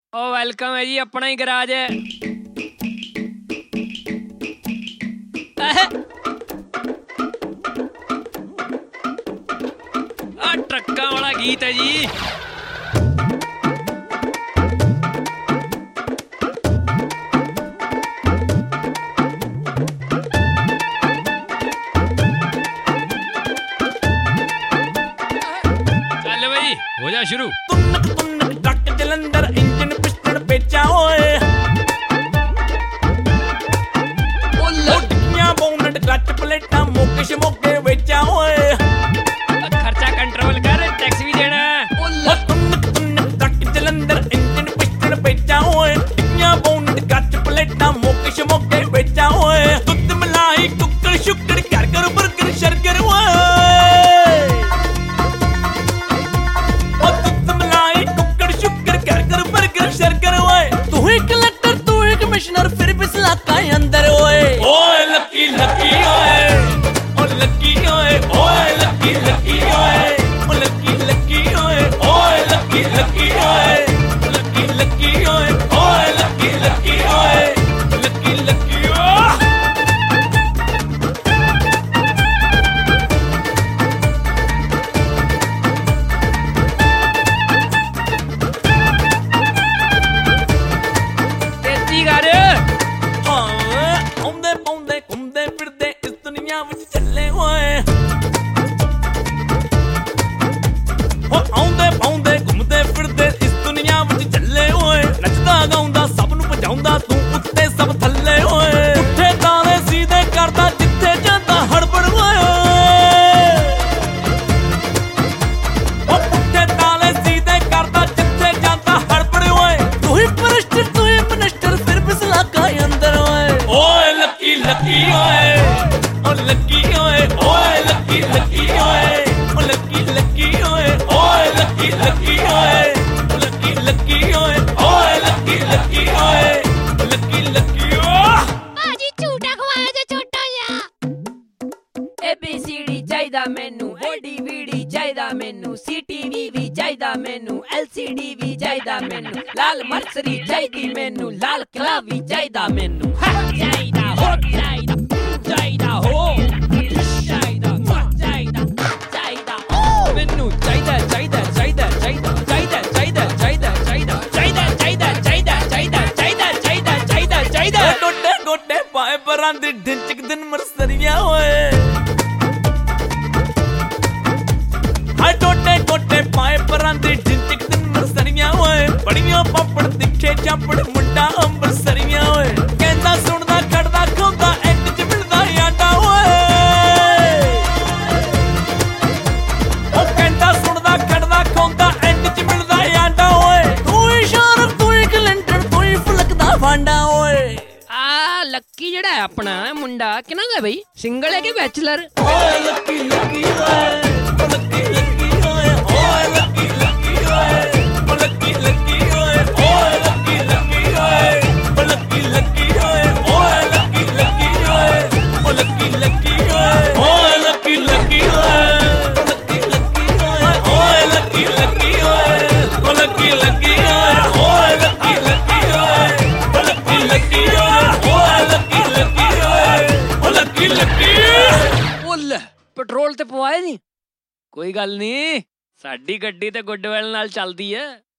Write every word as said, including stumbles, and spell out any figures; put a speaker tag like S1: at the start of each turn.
S1: ਉਹ ਵੈਲਕਮ ਹੈ ਜੀ, ਆਪਣਾ ਹੀ ਗਰਾਜ ਹੈ। ਆ ਟਰੱਕਾਂ ਵਾਲਾ ਗੀਤ ਹੈ ਜੀ। ਚੱਲ ਬਈ ਹੋ ਜਾ ਸ਼ੁਰੂ।
S2: ਤੁਨਕ ਤੁਨਕ ਟਰੱਕ ਜਲੰਧਰ ਇੰਜਨ ਪਿਸਟਨ ਪੇਚਾ ਓਏ ਉੱਡੀਆਂ ਬੋਨਟ ਕਲੱਚ ਪਲੇਟਾਂ ਮੋਕੇ ਸ਼ਮੋਕੇ ਵੇਚਾ ਓਏ
S1: ਖਰਚਾ ਕੰਟਰੋਲ ਕਰ, ਟੈਕਸ ਵੀ ਦੇਣਾ।
S2: ਤੁਨਕ ਤੁਨਕ ਟਰੱਕ ਜਲੰਧਰ ਇੰਜਨ ਪਿਸਟਨ ਪੇਚਾ ਓਏ ਉੱਡੀਆਂ ਬੋਨਟ ਕਲੱਚ ਪਲੇਟਾਂ ਮੋਕੇ ਸ਼ਮੋਕੇ ਵੇਚਾ ਓਏ ਦੁੱਧ ਮਲਾਈ ਕੁੱਕੜ ਸ਼ੁੱਕੜ ਘਰ ਘਰ ਬਰਗਰ ਸ਼ਰਗਰ ਓਏ फिर भी सलाका अंदर ओए ओए लकी लकी ओए ओ लकी ओए ओए लकी लकी ओए ओ लकी लकी ओए ओए लकी लकी ओए लकी लकी ओए ओए लकी लकी ओए लकी लकी
S1: तेजी कर
S2: ਚੱਲੇ ਓਏ ਹੋ ਆਉਂਦੇ ਪਾਉਂਦੇ ਘੁੰਮਦੇ ਫਿਰਦੇ ਇਸ ਦੁਨੀਆ ਵਿੱਚ ਚੱਲੇ ਓਏ ਨੱਚਦਾ ਗਾਉਂਦਾ ਸਭ ਨੂੰ ਭਜਾਉਂਦਾ ਤੂੰ ਉੱਤੇ ਸਭ ਥੱਲੇ ਓਏ ਉੱਠੇ ਤਾਲੇ ਸੀਧੇ ਕਰਦਾ ਜਿੱਥੇ ਜਾਂਦਾ ਹੜਬੜ ਓਏ ਉਹ ਉੱਠੇ ਤਾਲੇ ਸੀਧੇ ਕਰਦਾ ਜਿੱਥੇ ਜਾਂਦਾ ਹੜਬੜ ਓਏ ਤੂੰ ਹੀ ਪਰਸਟਰ ਤੂੰ ਹੀ ਮਨਿਸਟਰ ਫਿਰ ਵੀ ਸਲਾਕਾ ਅੰਦਰ ਓਏ ਓਏ ਲੱਕੀ ਲੱਕੀ ਓਏ ਓ ਲੱਕੀ ਓਏ ਓਏ ਲੱਕੀ ਲੱਕੀ ਓਏ ਓ ਲੱਕੀ ਲੱਕੀ ਓਏ ਓਏ ਲੱਕੀ ਲੱਕੀ ਓਏ ਓ ਲੱਕੀ ਲੱਕੀ ਓਏ ਓਏ ਲੱਕੀ ਲੱਕੀ ਓਏ ਲੱਕੀ ਲੱਕੀ ਓ
S3: ਭਾਜੀ ਝੂਟਾ ਖਵਾਇਆ ਜੇ ਛੋਟਾ ਜਿਹਾ।
S4: ਏ ਬੀ ਸੀ ਡੀ ਚਾਹੀਦਾ ਮੈਨੂੰ, ਡੀ ਵੀ ਡੀ ਚਾਹੀਦਾ ਮੈਨੂੰ, ਸੀ ਟੀ ਵੀ ਵੀ ਚਾਹੀਦਾ ਮੈਨੂੰ, ਐਲ ਸੀ ਡੀ ਵੀ ਚਾਹੀਦਾ ਮੈਨੂੰ, ਲਾਲ ਮਰਸਰੀ ਚਾਹੀਦੀ ਮੈਨੂੰ, ਲਾਲ ਕਿਲਾ ਵੀ ਚਾਹੀਦਾ ਮੈਨੂੰ। ਚਾਹੀਦਾ ਹੋ ਚਾਹੀਦਾ ਚਾਹੀਦਾ ਹੋ ਚਾਹੀਦਾ ਚਾਹੀਦਾ ਚਾਹੀਦਾ ਓ
S1: ਮੈਨੂੰ ਚਾਹੀਦਾ ਚਾਹੀਦਾ ਚਾਹੀਦਾ ਚਾਹੀਦਾ ਚਾਹੀਦਾ ਚਾਹੀਦਾ ਚਾਹੀਦਾ ਚਾਹੀਦਾ ਚਾਹੀਦਾ ਚਾਹੀਦਾ ਚਾਹੀਦਾ ਚਾਹੀਦਾ ਚਾਹੀਦਾ ਚਾਹੀਦਾ ਚਾਹੀਦਾ ਚਾਹੀਦਾ
S2: ਗੋਡੇ ਗੋਡੇ ਪਾਏ ਪਰਾਂ ਦੀ ਢਿੰਚਕ ਦਿਨ ਮਰਸਰੀਆਂ ਓਏ ਹਾਏ ਟੋਟੇ ਟੋਟੇ ਪਾਏ ਪਰਾਂ ਦੀ ਢਿੰਚਕ ਦਿਨ ਮਰਸਰੀਆਂ ਓਏ ਬੜੀਆਂ ਪਾਪੜ ਤਿੱਖੇ ਚਾਪੜ ਮੁੰਡਾ ਅੰਬਰਸਰੀਆਂ ਓਏ ਕਹਿੰਦਾ ਸੁਣਦਾ ਖੜਦਾ ਖਾਂਦਾ ਐਂਡ ਚ ਮਿਲਦਾ ਆਂਡਾ ਓਏ ਉਹ ਕਹਿੰਦਾ ਸੁਣਦਾ ਖੜਦਾ ਖਾਂਦਾ ਐਂਡ ਚ ਮਿਲਦਾ ਆਂਡਾ ਓਏ ਤੂੰ ਹੀ ਸ਼ਾਰਕ ਤੂੰ ਹੀ ਕੈਲੰਡਰ ਤੂੰ ਹੀ ਫਲਕਦਾ ਫਾਂਡਾ ਓਏ
S1: ਆ ਲੱਕੀ ਜਿਹੜਾ ਹੈ ਆਪਣਾ ਮੁੰਡਾ ਕਿਹਨਾਂ ਦਾ ਬਈ, ਸਿੰਗਲ ਹੈ ਕਿ ਬੈਚਲਰ?
S2: ਓਏ ਲੱਕੀ ਲੱਕੀ ਓਏ ਓ ਲੱਕੀ ਲੱਕੀ ਓਏ ਓਏ ਲੱਕੀ ਲੱਕੀ ਓਏ ਓ ਲੱਕੀ ਲੱਕੀ ਓਏ ਓਏ ਲੱਕੀ ਲੱਕੀ ਓਏ ਓ ਲੱਕੀ ਲੱਕੀ ਓਏ ਓਏ ਲੱਕੀ ਲੱਕੀ ਓਏ ਓ ਲੱਕੀ ਲੱਕੀ ਓਏ ਓਏ ਲੱਕੀ ਲੱਕੀ ਓਏ ਓ ਲੱਕੀ ਲੱਕੀ ਓਏ ਓਏ ਲੱਕੀ ਲੱਕੀ ਓਏ ਓ ਲੱਕੀ ਲੱਕੀ ਓਏ ਓਏ ਲੱਕੀ ਲੱਕੀ ਓਏ ਓ ਲੱਕੀ ਲੱਕੀ ਓਏ ਓਏ ਲੱਕੀ ਲੱਕੀ ਓਏ ਓ ਲੱਕੀ ਲੱਕੀ
S1: ਉਹ ਲੈ ਪੈਟਰੋਲ ਤੇ ਪਵਾਏ ਨਹੀਂ, ਕੋਈ ਗੱਲ ਨਹੀਂ, ਸਾਡੀ ਗੱਡੀ ਤੇ ਗੁੱਡਵੈਲ ਨਾਲ ਚੱਲਦੀ ਹੈ।